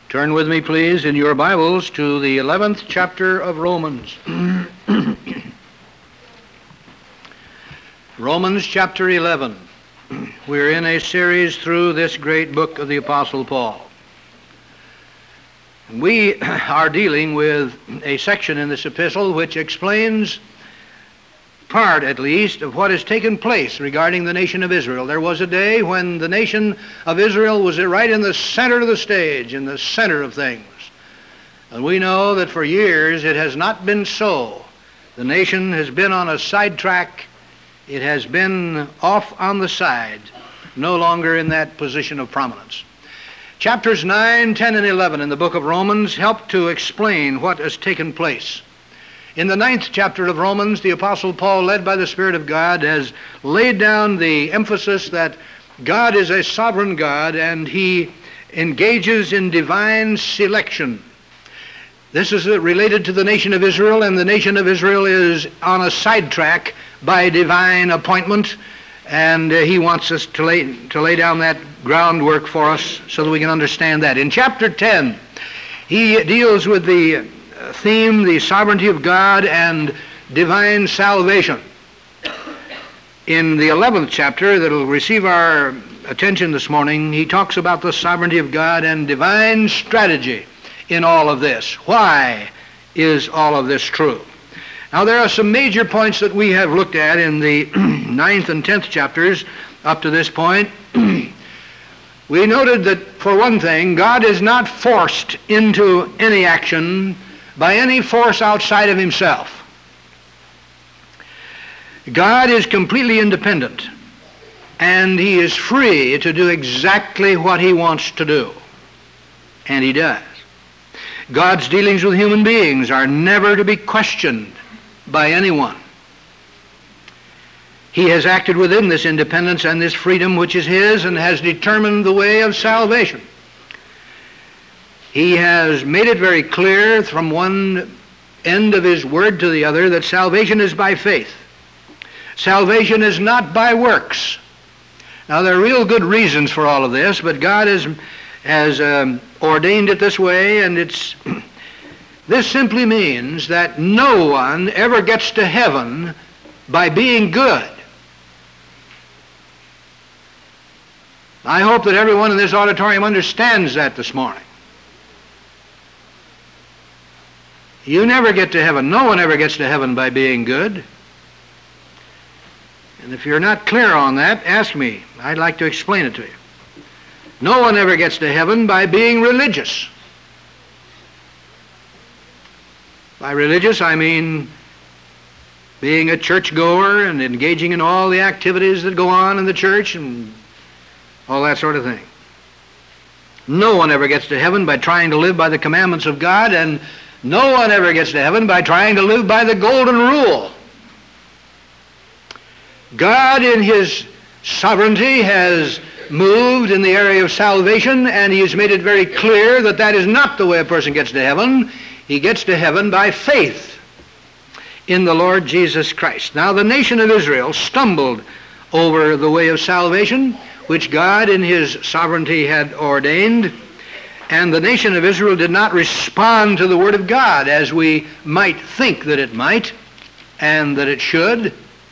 Turn with me, please, in your Bibles to the 11th chapter of Romans. Romans chapter 11. We're in a series through this great book of the Apostle Paul. We are dealing with a section in this epistle which explains part, at least, of what has taken place regarding the nation of Israel. There was a day when the nation of Israel was right in the center of the stage, in the center of things. And we know that for years it has not been so. The nation has been on a sidetrack. It has been off on the side, no longer in that position of prominence. Chapters 9, 10, and 11 in the book of Romans help to explain what has taken place. In the 9th chapter of Romans, the Apostle Paul, led by the Spirit of God, has laid down the emphasis that God is a sovereign God and he engages in divine selection. This is related to the nation of Israel, and the nation of Israel is on a sidetrack by divine appointment, and he wants us to lay down that groundwork for us so that we can understand that. In chapter 10, he deals with the theme, the sovereignty of God and divine salvation. In the 11th chapter that will receive our attention this morning, he talks about the sovereignty of God and divine strategy in all of this. Why is all of this true? Now, there are some major points that we have looked at in the 9th and 10th chapters up to this point. We noted that, for one thing, God is not forced into any action by any force outside of himself. God is completely independent, and he is free to do exactly what he wants to do, and he does. God's dealings with human beings are never to be questioned by anyone. He has acted within this independence and this freedom which is his, and has determined the way of salvation. He has made it very clear from one end of his word to the other that salvation is by faith. Salvation is not by works. Now, there are real good reasons for all of this, but God has ordained it this way, and this simply means that no one ever gets to heaven by being good. I hope that everyone in this auditorium understands that this morning. You never get to heaven. No one ever gets to heaven by being good. And if you're not clear on that, ask me. I'd like to explain it to you. No one ever gets to heaven by being religious. By religious, I mean being a churchgoer and engaging in all the activities that go on in the church and all that sort of thing. No one ever gets to heaven by trying to live by the commandments of God, and no one ever gets to heaven by trying to live by the golden rule. God, in his sovereignty, has moved in the area of salvation, and he has made it very clear that that is not the way a person gets to heaven. He gets to heaven by faith in the Lord Jesus Christ. Now, the nation of Israel stumbled over the way of salvation, which God in his sovereignty had ordained, and the nation of Israel did not respond to the Word of God as we might think that it might and that it should.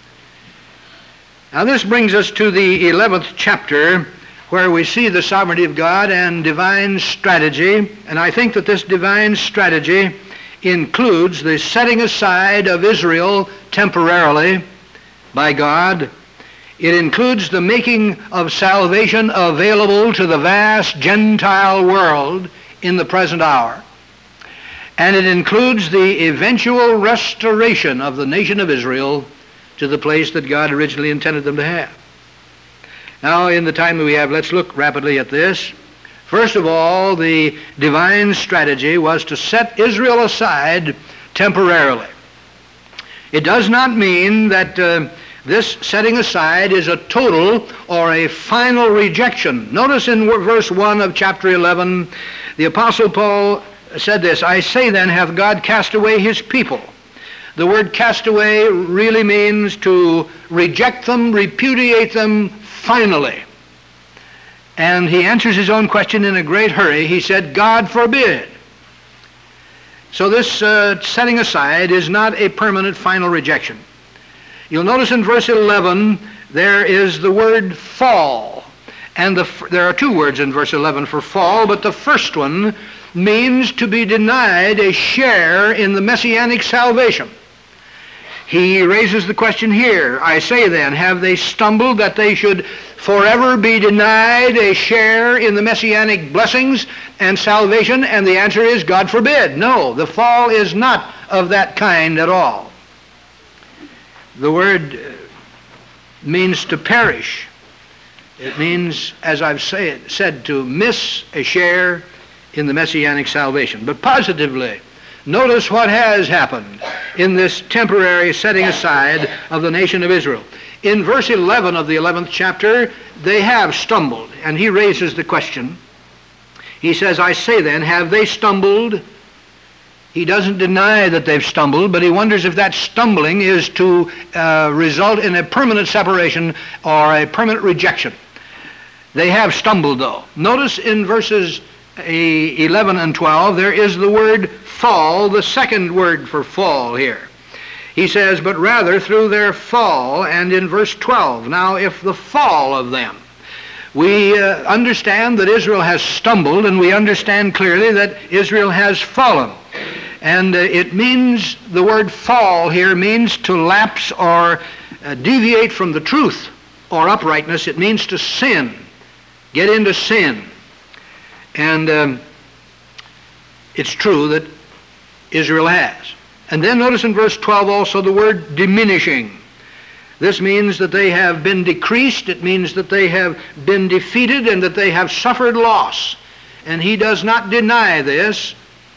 Now, this brings us to the 11th chapter, where we see the sovereignty of God and divine strategy, and I think that this divine strategy includes the setting aside of Israel temporarily by God. It includes the making of salvation available to the vast Gentile world in the present hour. And it includes the eventual restoration of the nation of Israel to the place that God originally intended them to have. Now, in the time that we have, let's look rapidly at this. First of all, the divine strategy was to set Israel aside temporarily. It does not mean that this setting aside is a total or a final rejection. Notice in verse 1 of chapter 11, the Apostle Paul said this, "I say then, hath God cast away his people?" The word cast away really means to reject them, repudiate them finally. And he answers his own question in a great hurry. He said, God forbid. So this setting aside is not a permanent final rejection. You'll notice in verse 11 there is the word fall. And there are two words in verse 11 for fall, but the first one means to be denied a share in the messianic salvation. He raises the question here, I say then, have they stumbled that they should forever be denied a share in the messianic blessings and salvation? And the answer is, God forbid. No, the fall is not of that kind at all. The word means to perish. It means, as I've said, to miss a share in the messianic salvation. But positively, notice what has happened in this temporary setting aside of the nation of Israel. In verse 11 of the 11th chapter, they have stumbled, and he raises the question. He says, I say then, have they stumbled? He doesn't deny that they've stumbled, but he wonders if that stumbling is to result in a permanent separation or a permanent rejection. They have stumbled, though. Notice in verses 11 and 12, there is the word fall, the second word for fall here. He says, but rather through their fall, and in verse 12, now if the fall of them. We understand that Israel has stumbled, and we understand clearly that Israel has fallen. And it means, the word fall here means to lapse or deviate from the truth or uprightness. It means to sin, get into sin. And it's true that Israel has. And then notice in verse 12 also the word diminishing. This means that they have been decreased. It means that they have been defeated and that they have suffered loss. And he does not deny this.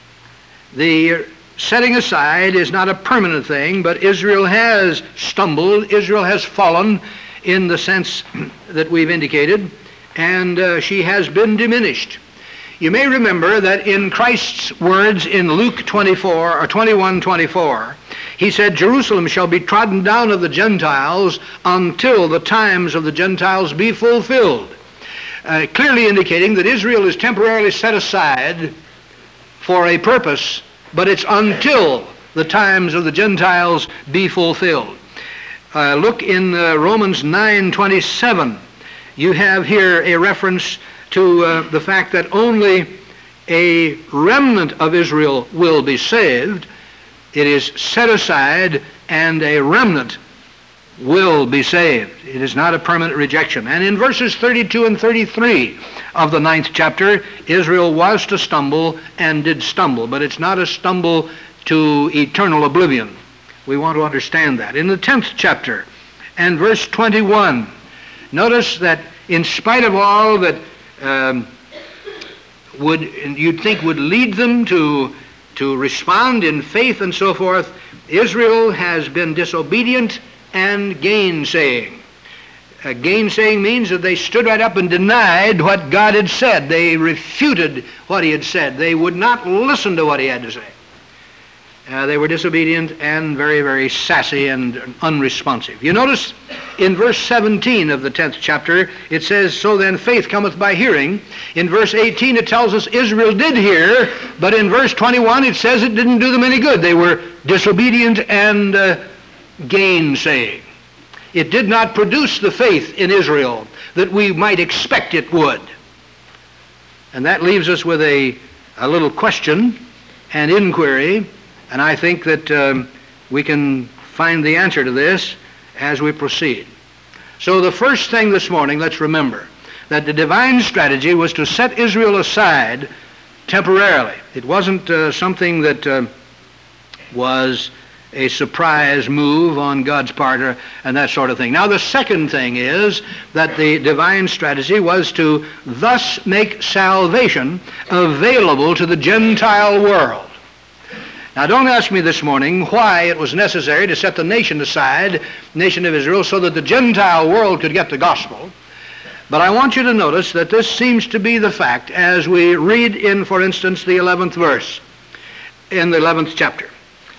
The setting aside is not a permanent thing, but Israel has stumbled. Israel has fallen in the sense that we've indicated, and she has been diminished. You may remember that in Christ's words in Luke 24 or 21:24, he said, Jerusalem shall be trodden down of the Gentiles until the times of the Gentiles be fulfilled. Clearly indicating that Israel is temporarily set aside for a purpose, but it's until the times of the Gentiles be fulfilled. Look in Romans 9:27. You have here a reference to the fact that only a remnant of Israel will be saved. It is set aside, and a remnant will be saved. It is not a permanent rejection. And in verses 32 and 33 of the 9th chapter, Israel was to stumble and did stumble, but it's not a stumble to eternal oblivion. We want to understand that. In the 10th chapter and verse 21, notice that in spite of all that you'd think would lead them to respond in faith and so forth, Israel has been disobedient and gainsaying. Gainsaying means that they stood right up and denied what God had said. They refuted what he had said. They would not listen to what he had to say. They were disobedient and very, very sassy and unresponsive. You notice in verse 17 of the 10th chapter, it says, so then faith cometh by hearing. In verse 18 it tells us Israel did hear, but in verse 21 it says it didn't do them any good. They were disobedient and gainsaying. It did not produce the faith in Israel that we might expect it would. And that leaves us with a little question and inquiry. And I think that we can find the answer to this as we proceed. So the first thing this morning, let's remember that the divine strategy was to set Israel aside temporarily. It wasn't something that was a surprise move on God's part and that sort of thing. Now the second thing is that the divine strategy was to thus make salvation available to the Gentile world. Now don't ask me this morning why it was necessary to set the nation aside, nation of Israel, so that the Gentile world could get the gospel. But I want you to notice that this seems to be the fact as we read in, for instance, the 11th verse in the 11th chapter.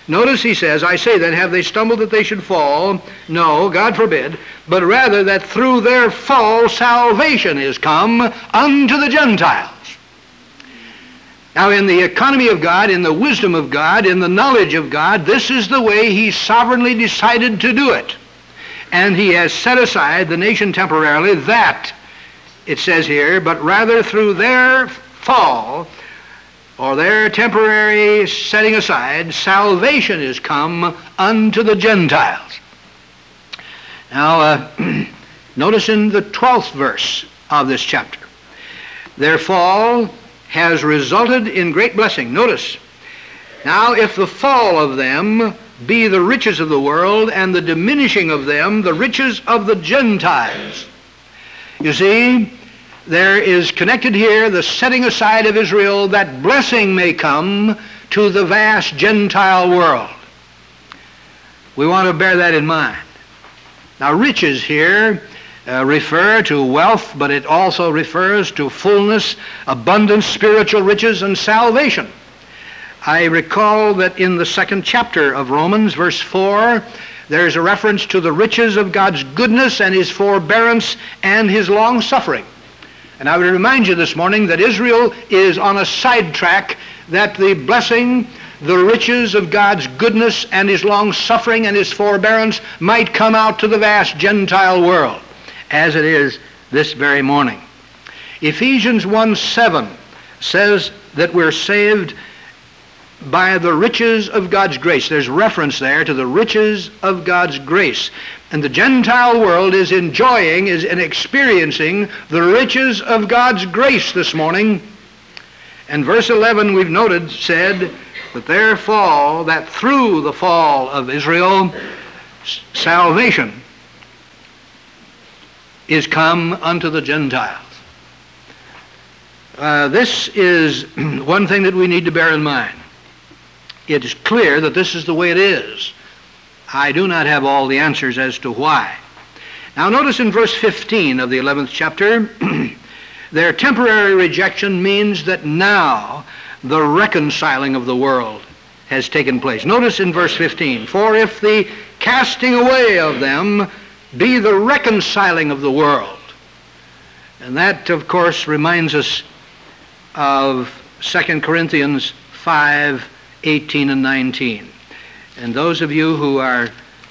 Notice he says, I say then, have they stumbled that they should fall? No, God forbid, but rather that through their fall salvation is come unto the Gentiles. Now, in the economy of God, in the wisdom of God, in the knowledge of God, this is the way he sovereignly decided to do it. And he has set aside the nation temporarily, that, it says here, but rather through their fall, or their temporary setting aside, salvation is come unto the Gentiles. Now, notice in the 12th verse of this chapter, their fall has resulted in great blessing. Notice, now if the fall of them be the riches of the world, and the diminishing of them the riches of the Gentiles. You see, there is connected here the setting aside of Israel, that blessing may come to the vast Gentile world. We want to bear that in mind. Now, riches here refer to wealth, but it also refers to fullness, abundance, spiritual riches, and salvation. I recall that in the 2nd chapter of Romans, verse 4, there is a reference to the riches of God's goodness and his forbearance and his long-suffering. And I would remind you this morning that Israel is on a sidetrack, that the blessing, the riches of God's goodness and his long-suffering and his forbearance might come out to the vast Gentile world, as it is this very morning. Ephesians 1:7 says that we're saved by the riches of God's grace. There's reference there to the riches of God's grace. And the Gentile world is enjoying, is experiencing the riches of God's grace this morning. And verse 11, we've noted, said that their fall, that through the fall of Israel, salvation is come unto the Gentiles. This is one thing that we need to bear in mind. It is clear that this is the way it is. I do not have all the answers as to why. Now notice in verse 15 of the 11th chapter, their temporary rejection means that now the reconciling of the world has taken place. Notice in verse 15, for if the casting away of them be the reconciling of the world. And that, of course, reminds us of 2 Corinthians 5:18 and 19. And those of you who are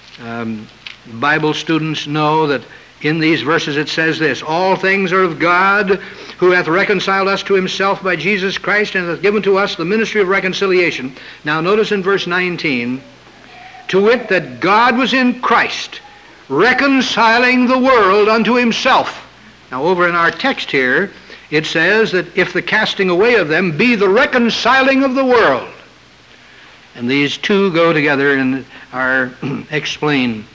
Bible students know that in these verses it says this, all things are of God, who hath reconciled us to himself by Jesus Christ, and hath given to us the ministry of reconciliation. Now notice in verse 19, to wit, that God was in Christ, reconciling the world unto himself. Now over in our text here, it says that if the casting away of them be the reconciling of the world. And these two go together and are explain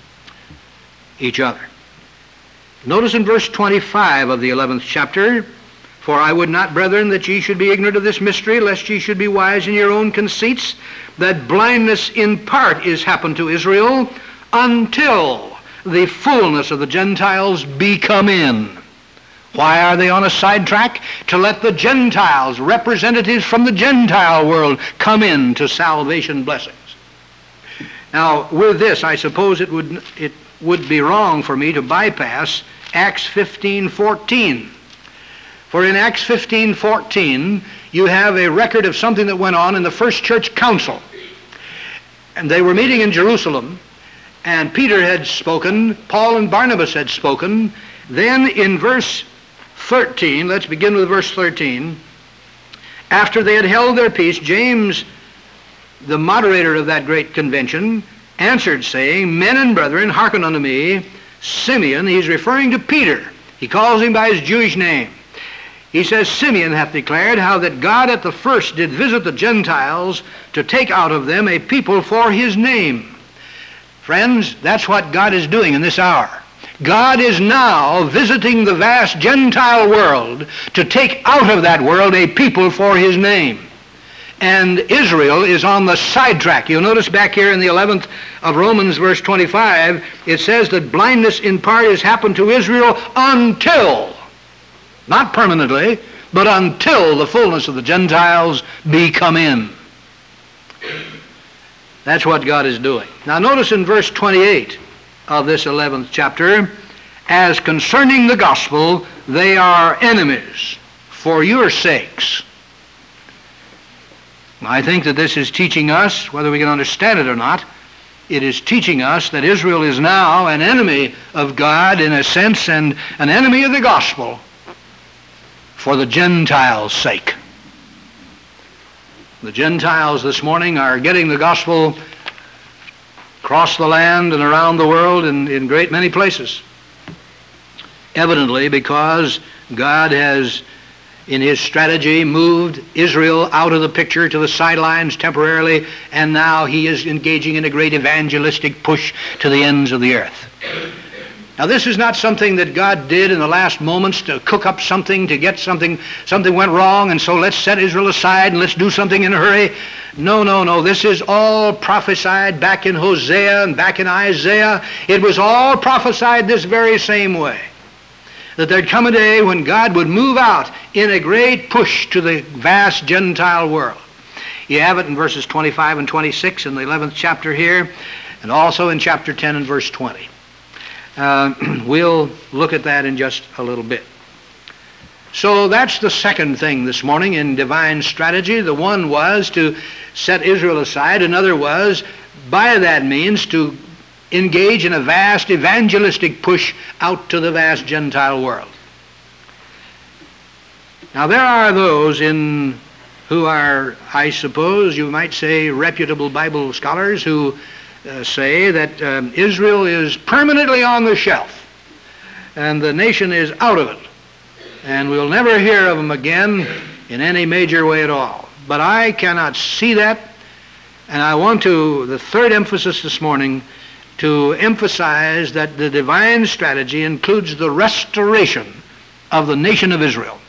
each other. Notice in verse 25 of the 11th chapter, for I would not, brethren, that ye should be ignorant of this mystery, lest ye should be wise in your own conceits, that blindness in part is happened to Israel, until the fullness of the Gentiles be come in. Why are they on a sidetrack? To let the Gentiles, representatives from the Gentile world, come in to salvation blessings. Now, with this, I suppose it would be wrong for me to bypass Acts 15:14. For in Acts 15:14, you have a record of something that went on in the first church council. And they were meeting in Jerusalem, and Peter had spoken, Paul and Barnabas had spoken. Then in verse 13, let's begin with verse 13. After they had held their peace, James, the moderator of that great convention, answered, saying, men and brethren, hearken unto me. Simeon, he's referring to Peter. He calls him by his Jewish name. He says, Simeon hath declared how that God at the first did visit the Gentiles to take out of them a people for his name. Friends, that's what God is doing in this hour. God is now visiting the vast Gentile world to take out of that world a people for his name. And Israel is on the sidetrack. You'll notice back here in the 11th of Romans, verse 25, it says that blindness in part has happened to Israel until, not permanently, but until the fullness of the Gentiles be come in. That's what God is doing. Now notice in verse 28 of this 11th chapter, as concerning the gospel, they are enemies for your sakes. I think that this is teaching us, whether we can understand it or not, it is teaching us that Israel is now an enemy of God in a sense, and an enemy of the gospel for the Gentiles' sake. The Gentiles this morning are getting the gospel across the land and around the world in great many places. Evidently because God has, in his strategy, moved Israel out of the picture to the sidelines temporarily, and now he is engaging in a great evangelistic push to the ends of the earth. Now this is not something that God did in the last moments to cook up something, to get something went wrong, and so let's set Israel aside and let's do something in a hurry. No, no, no. This is all prophesied back in Hosea and back in Isaiah. It was all prophesied this very same way, that there'd come a day when God would move out in a great push to the vast Gentile world. You have it in verses 25 and 26 in the 11th chapter here, and also in chapter 10 and verse 20. We'll look at that in just a little bit. So that's the second thing this morning in divine strategy. The one was to set Israel aside. Another was, by that means, to engage in a vast evangelistic push out to the vast Gentile world. Now there are those who are, I suppose you might say, reputable Bible scholars who say that Israel is permanently on the shelf and the nation is out of it, and we'll never hear of them again in any major way at all. But I cannot see that, and I want to, the third emphasis this morning, to emphasize that the divine strategy includes the restoration of the nation of Israel.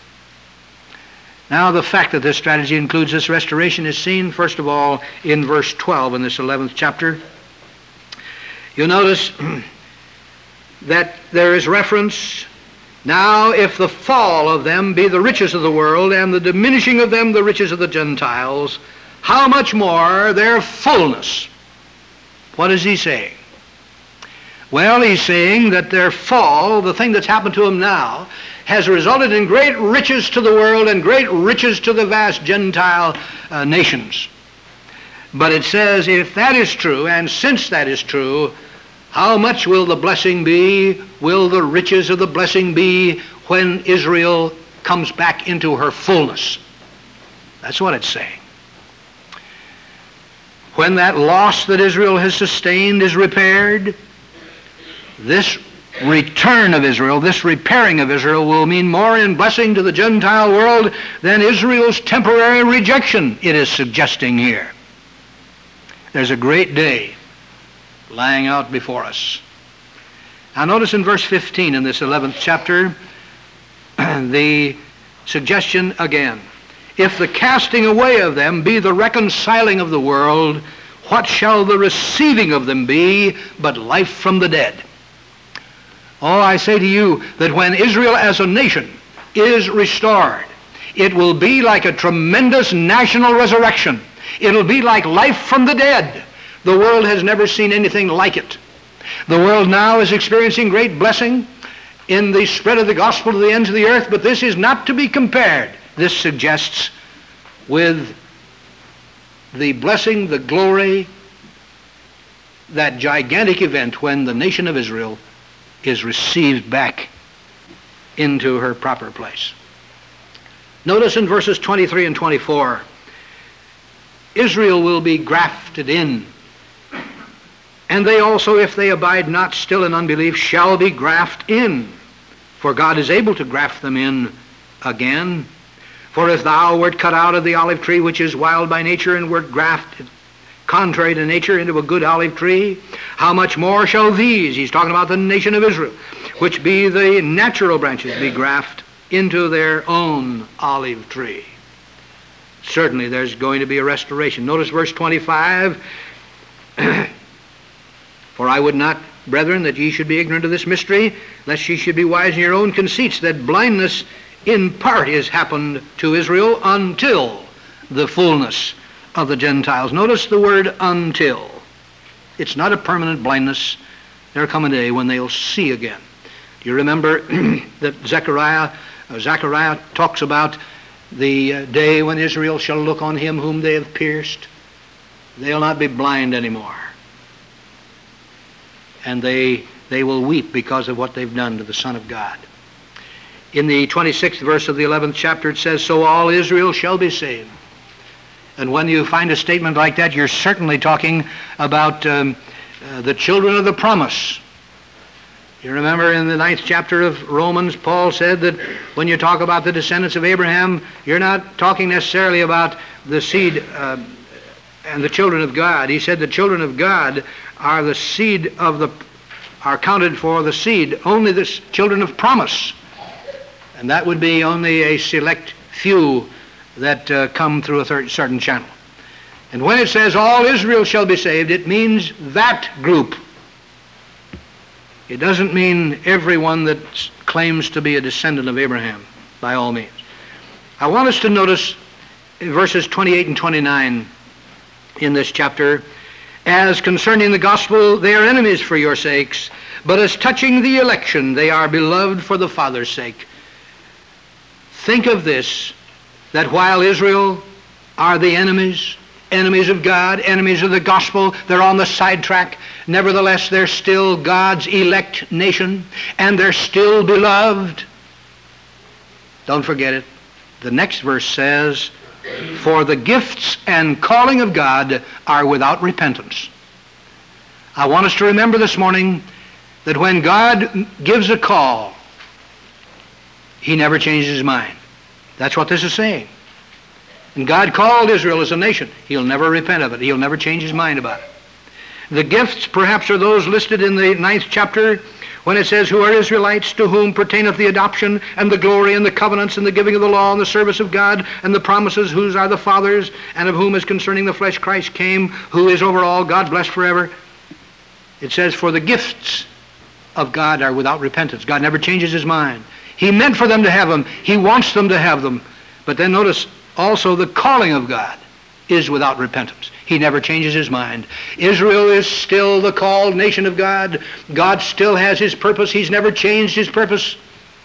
Now, the fact that this strategy includes this restoration is seen, first of all, in verse 12 in this 11th chapter. You'll notice that there is reference, now if the fall of them be the riches of the world, and the diminishing of them the riches of the Gentiles, how much more their fullness? What is he saying? Well, he's saying that their fall, the thing that's happened to them now, has resulted in great riches to the world and great riches to the vast Gentile nations. But it says, if that is true, and since that is true, how much will the blessing be, will the riches of the blessing be when Israel comes back into her fullness? That's what it's saying. When that loss that Israel has sustained is repaired, this return of Israel, this repairing of Israel, will mean more in blessing to the Gentile world than Israel's temporary rejection, it is suggesting here. There's a great day lying out before us. Now notice in verse 15 in this 11th chapter, the suggestion again. If the casting away of them be the reconciling of the world, what shall the receiving of them be but life from the dead? Oh, I say to you that when Israel as a nation is restored, it will be like a tremendous national resurrection. It'll be like life from the dead. The world has never seen anything like it. The world now is experiencing great blessing in the spread of the gospel to the ends of the earth, but this is not to be compared, this suggests, with the blessing, the glory, that gigantic event when the nation of Israel is received back into her proper place. Notice in verses 23 and 24, Israel will be grafted in, and they also, if they abide not still in unbelief, shall be grafted in, for God is able to graft them in again. For if thou wert cut out of the olive tree which is wild by nature, and wert grafted contrary to nature into a good olive tree, how much more shall these, he's talking about the nation of Israel, which be the natural branches, be grafted into their own olive tree? Certainly there's going to be a restoration. Notice verse 25. For I would not, brethren, that ye should be ignorant of this mystery, lest ye should be wise in your own conceits, that blindness in part is happened to Israel until the fullness of the Gentiles. Notice the word until. It's not a permanent blindness. There'll come a day when they'll see again. Do you remember that Zechariah talks about the day when Israel shall look on him whom they have pierced? They'll not be blind anymore. And they will weep because of what they've done to the Son of God. In the 26th verse of the 11th chapter it says, so all Israel shall be saved. And when you find a statement like that, you're certainly talking about the children of the promise. You remember in the 9th chapter of Romans, Paul said that when you talk about the descendants of Abraham, you're not talking necessarily about the seed and the children of God. He said the children of God are the seed are counted for the seed, only the children of promise. And that would be only a select few that come through a certain channel. And when it says all Israel shall be saved, it means that group. It doesn't mean everyone that claims to be a descendant of Abraham, by all means. I want us to notice verses 28 and 29 in this chapter. As concerning the gospel, they are enemies for your sakes, but as touching the election, they are beloved for the Father's sake. Think of this, that while Israel are the enemies of God, enemies of the gospel, they're on the sidetrack. Nevertheless, they're still God's elect nation, and they're still beloved. Don't forget it. The next verse says, for the gifts and calling of God are without repentance. I want us to remember this morning that when God gives a call, he never changes his mind. That's what this is saying. And God called Israel as a nation. He'll never repent of it. He'll never change his mind about it. The gifts perhaps are those listed in the 9th chapter when it says, who are Israelites, to whom pertaineth the adoption and the glory and the covenants and the giving of the law and the service of God and the promises, whose are the fathers, and of whom is concerning the flesh Christ came, who is over all, God blessed forever. It says, for the gifts of God are without repentance. God never changes his mind. He meant for them to have them. He wants them to have them. But then notice also the calling of God is without repentance. He never changes his mind. Israel is still the called nation of God. God still has his purpose. He's never changed his purpose.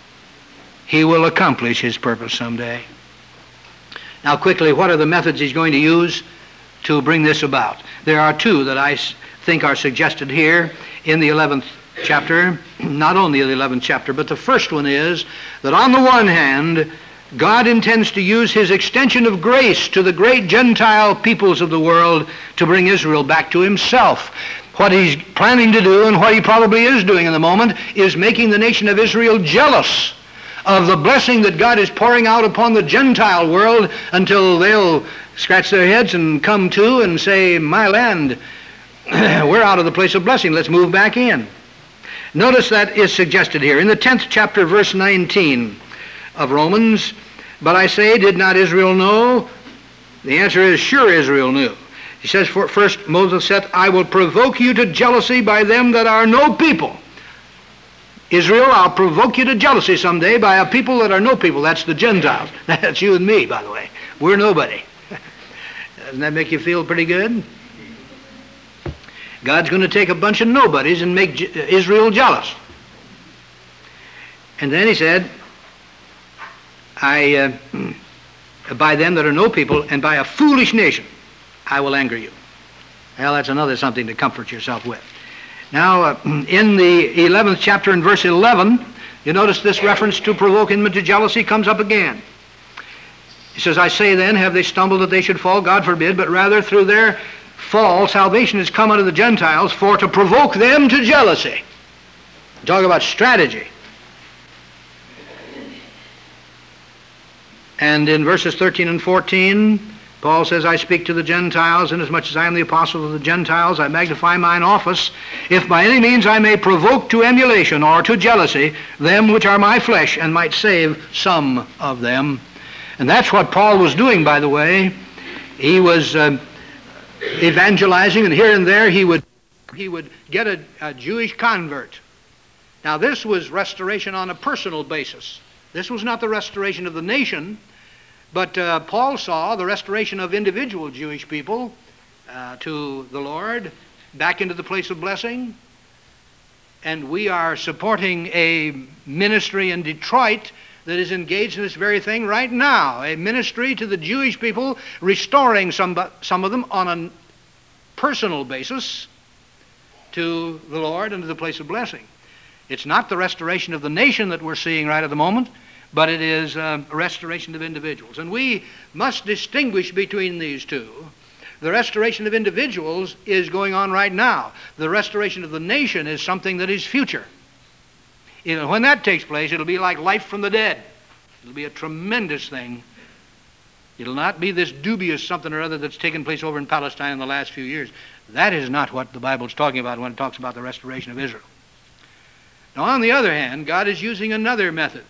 He will accomplish his purpose someday. Now quickly, what are the methods he's going to use to bring this about? There are two that I think are suggested here in the 11th chapter. Not only the 11th chapter, but the first one is that on the one hand, God intends to use his extension of grace to the great Gentile peoples of the world to bring Israel back to himself. What he's planning to do, and what he probably is doing in the moment, is making the nation of Israel jealous of the blessing that God is pouring out upon the Gentile world until they'll scratch their heads and come to and say, my land, we're out of the place of blessing. Let's move back in. Notice that is suggested here. In the 10th chapter, verse 19 of Romans, but I say, did not Israel know? The answer is, sure Israel knew. He says, first Moses said, I will provoke you to jealousy by them that are no people. Israel, I'll provoke you to jealousy someday by a people that are no people. That's the Gentiles. That's you and me, by the way. We're nobody. Doesn't that make you feel pretty good? God's going to take a bunch of nobodies and make Israel jealous. And then he said, by them that are no people, and by a foolish nation, I will anger you. Well, that's another something to comfort yourself with. Now, in the 11th chapter in verse 11, you notice this reference to provoke him to jealousy comes up again. He says, I say then, have they stumbled that they should fall? God forbid, but rather through their fall, salvation has come unto the Gentiles for to provoke them to jealousy. Talk about strategy. And in verses 13 and 14, Paul says, I speak to the Gentiles, inasmuch as I am the apostle of the Gentiles, I magnify mine office, if by any means I may provoke to emulation or to jealousy them which are my flesh, and might save some of them. And that's what Paul was doing, by the way. He was evangelizing, and here and there he would get a Jewish convert. Now this was restoration on a personal basis. This was not the restoration of the nation, But Paul saw the restoration of individual Jewish people to the Lord, back into the place of blessing. And we are supporting a ministry in Detroit that is engaged in this very thing right now, a ministry to the Jewish people, restoring some of them on a personal basis to the Lord and to the place of blessing. It's not the restoration of the nation that we're seeing right at the moment, but it is a restoration of individuals. And we must distinguish between these two. The restoration of individuals is going on right now. The restoration of the nation is something that is future. When that takes place, it'll be like life from the dead. It'll be a tremendous thing. It'll not be this dubious something or other that's taken place over in Palestine in the last few years. That is not what the Bible's talking about when it talks about the restoration of Israel. Now, on the other hand, God is using another method.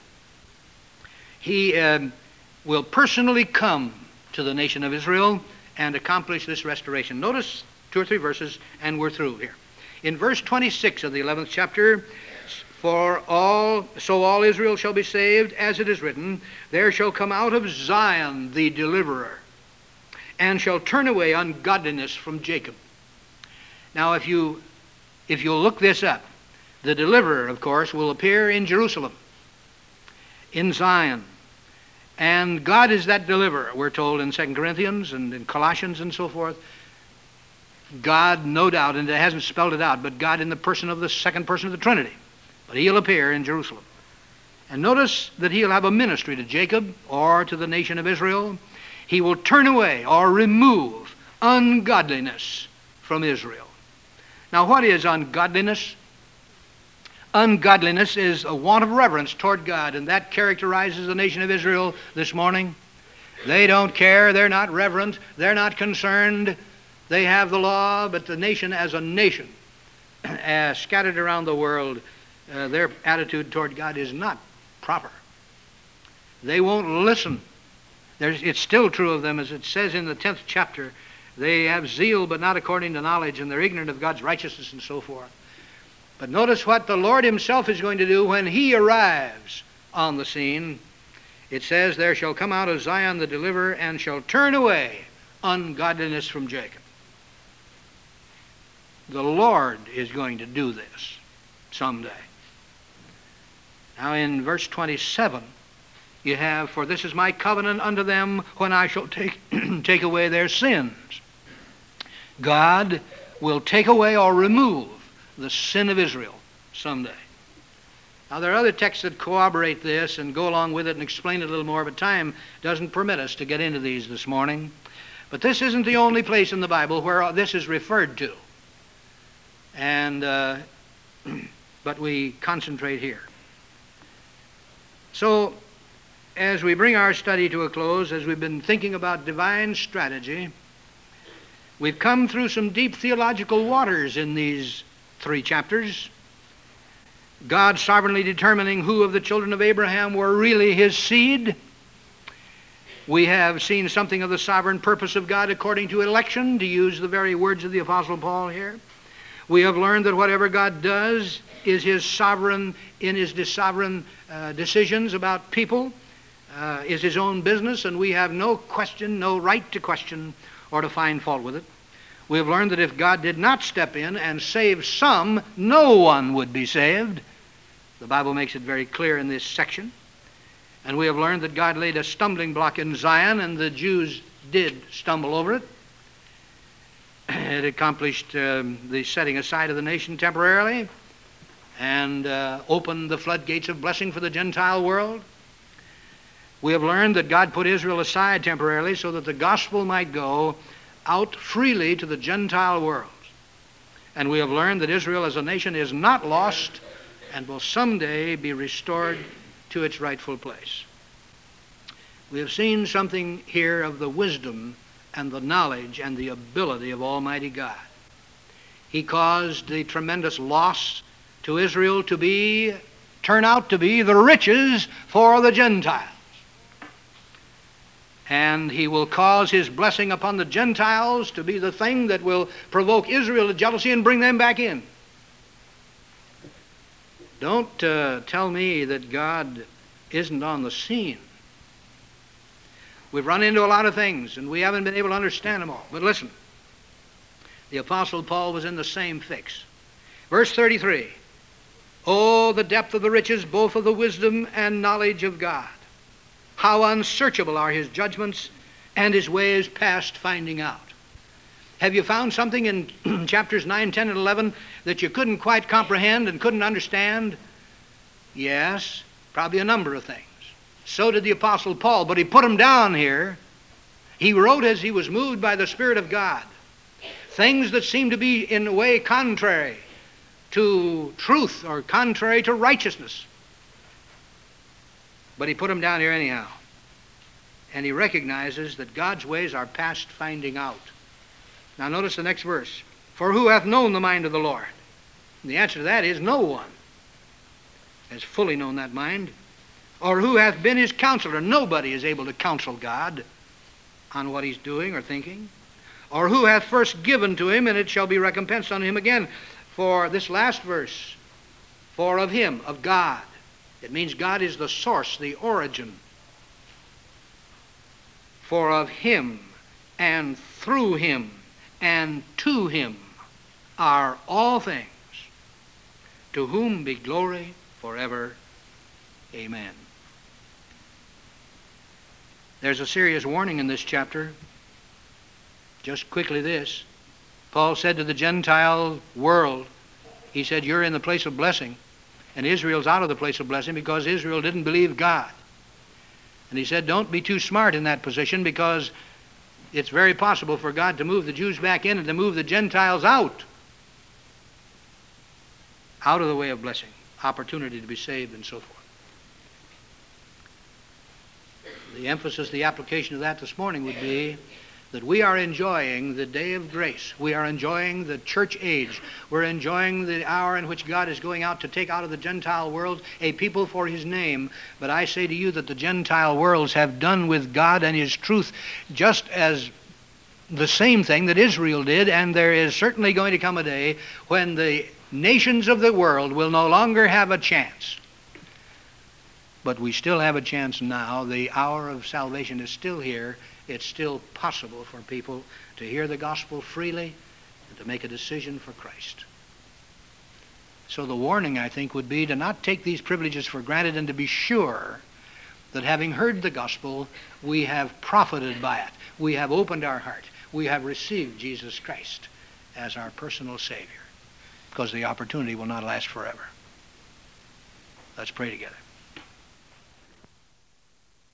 He will personally come to the nation of Israel and accomplish this restoration. Notice 2 or 3 verses, and we're through here. In verse 26 of the 11th chapter, so all Israel shall be saved, as it is written, there shall come out of Zion the deliverer, and shall turn away ungodliness from Jacob. Now, if you look this up, the deliverer, of course, will appear in Jerusalem, in Zion. And God is that deliverer, we're told in 2 Corinthians and in Colossians and so forth. God, no doubt, and it hasn't spelled it out, but God in the person of the second person of the Trinity. But he'll appear in Jerusalem. And notice that he'll have a ministry to Jacob or to the nation of Israel. He will turn away or remove ungodliness from Israel. Now, what is ungodliness? Ungodliness is a want of reverence toward God, and that characterizes the nation of Israel this morning. They don't care, they're not reverent, they're not concerned. They have the law, but the nation as a nation, scattered around the world, their attitude toward God is not proper. They won't listen. It's still true of them, as it says in the 10th chapter. They have zeal, but not according to knowledge, and they're ignorant of God's righteousness and so forth. But notice what the Lord himself is going to do when he arrives on the scene. It says, there shall come out of Zion the deliverer, and shall turn away ungodliness from Jacob. The Lord is going to do this someday. Now in verse 27, you have, for this is my covenant unto them when I shall take away their sins. God will take away or remove the sin of Israel someday. Now there are other texts that corroborate this and go along with it and explain it a little more, but time doesn't permit us to get into these this morning. But this isn't the only place in the Bible where this is referred to. And but we concentrate here. So as we bring our study to a close, as we've been thinking about divine strategy, we've come through some deep theological waters in these 3 chapters. God sovereignly determining who of the children of Abraham were really his seed. We have seen something of the sovereign purpose of God according to election, to use the very words of the Apostle Paul here. We have learned that whatever God does is his sovereign, in his sovereign decisions about people, is his own business, and we have no question, no right to question or to find fault with it. We have learned that if God did not step in and save some, no one would be saved. The Bible makes it very clear in this section. And we have learned that God laid a stumbling block in Zion, and the Jews did stumble over it. It accomplished the setting aside of the nation temporarily and opened the floodgates of blessing for the Gentile world. We have learned that God put Israel aside temporarily so that the gospel might go out freely to the Gentile world. And we have learned that Israel as a nation is not lost and will someday be restored to its rightful place. We have seen something here of the wisdom and the knowledge and the ability of Almighty God. He caused the tremendous loss to Israel to turn out to be the riches for the Gentiles. And he will cause his blessing upon the Gentiles to be the thing that will provoke Israel to jealousy and bring them back in. Don't tell me that God isn't on the scene. We've run into a lot of things, and we haven't been able to understand them all. But listen, the Apostle Paul was in the same fix. Verse 33, "Oh, the depth of the riches, both of the wisdom and knowledge of God. How unsearchable are his judgments, and his ways past finding out." Have you found something in chapters 9, 10, and 11 that you couldn't quite comprehend and couldn't understand? Yes, probably a number of things. So did the Apostle Paul, but he put them down here. He wrote as he was moved by the Spirit of God. Things that seemed to be in a way contrary to truth or contrary to righteousness. But he put them down here anyhow. And he recognizes that God's ways are past finding out. Now notice the next verse. "For who hath known the mind of the Lord?" And the answer to that is no one has fully known that mind. "Or who hath been his counselor?" Nobody is able to counsel God on what he's doing or thinking. "Or who hath first given to him, and it shall be recompensed unto him again." For this last verse, "for of him," of God. It means God is the source, the origin. "For of him, and through him, and to him are all things, to whom be glory forever. Amen." There's a serious warning in this chapter. Just quickly this. Paul said to the Gentile world, he said, you're in the place of blessing, and Israel's out of the place of blessing because Israel didn't believe God. And he said, don't be too smart in that position, because it's very possible for God to move the Jews back in and to move the Gentiles out of the way of blessing, opportunity to be saved and so forth. The emphasis, the application of that this morning would be that we are enjoying the day of grace. We are enjoying the church age. We're enjoying the hour in which God is going out to take out of the Gentile world a people for his name. But I say to you that the Gentile worlds have done with God and his truth just as the same thing that Israel did, and there is certainly going to come a day when the nations of the world will no longer have a chance. But we still have a chance now. The hour of salvation is still here. It's still possible for people to hear the gospel freely and to make a decision for Christ. So the warning, I think, would be to not take these privileges for granted, and to be sure that having heard the gospel, we have profited by it. We have opened our heart. We have received Jesus Christ as our personal Savior, because the opportunity will not last forever. Let's pray together.